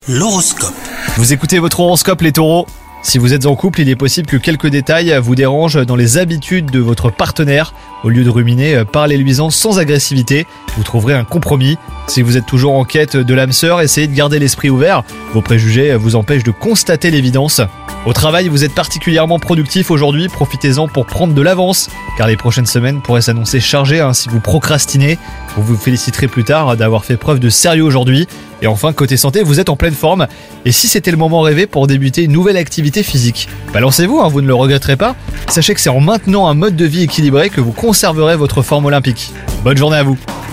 L'horoscope. Vous écoutez votre horoscope les taureaux. Si vous êtes en couple, il est possible que quelques détails vous dérangent dans les habitudes de votre partenaire. Au lieu de ruminer, parlez-lui-en sans agressivité, vous trouverez un compromis. Si vous êtes toujours en quête de l'âme sœur, essayez de garder l'esprit ouvert. Vos préjugés vous empêchent de constater l'évidence. Au travail, vous êtes particulièrement productif aujourd'hui, profitez-en pour prendre de l'avance, car les prochaines semaines pourraient s'annoncer chargées si vous procrastinez. Vous vous féliciterez plus tard d'avoir fait preuve de sérieux aujourd'hui. Et enfin, côté santé, vous êtes en pleine forme. Et si c'était le moment rêvé pour débuter une nouvelle activité physique, lancez-vous, vous ne le regretterez pas. Sachez que c'est en maintenant un mode de vie équilibré que vous conserverez votre forme olympique. Bonne journée à vous.